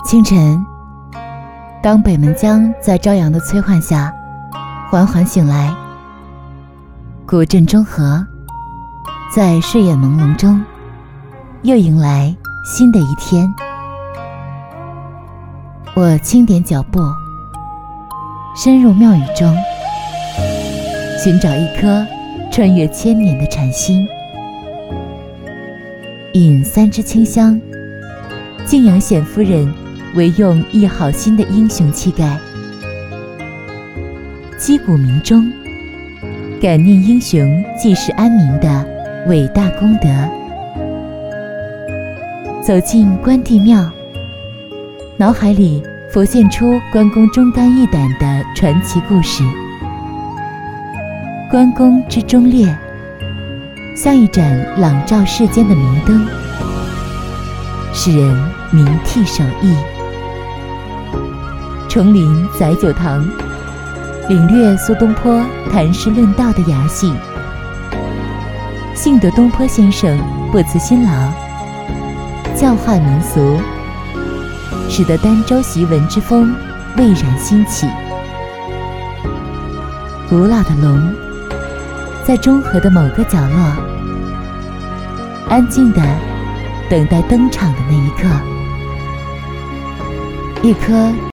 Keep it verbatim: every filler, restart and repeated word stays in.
清晨，当北门江在朝阳的催唤下缓缓醒来，古镇中和在睡眼朦胧中又迎来新的一天。我轻点脚步，深入庙宇中，寻找一颗穿越千年的禅心，饮三支清香，敬仰显夫人唯用一好心的英雄气概，击鼓鸣钟，感念英雄济世安民的伟大功德。走进关帝庙，脑海里浮现出关公忠肝义胆的传奇故事。关公之忠烈，像一盏朗照世间的明灯，使人铭替守义。重临载酒堂，领略苏东坡谈诗论道的雅兴。幸得东坡先生不辞辛劳，教化民俗，使得儋州习文之风蔚然兴起。古老的龙在中和的某个角落，安静地等待登场的那一刻。一颗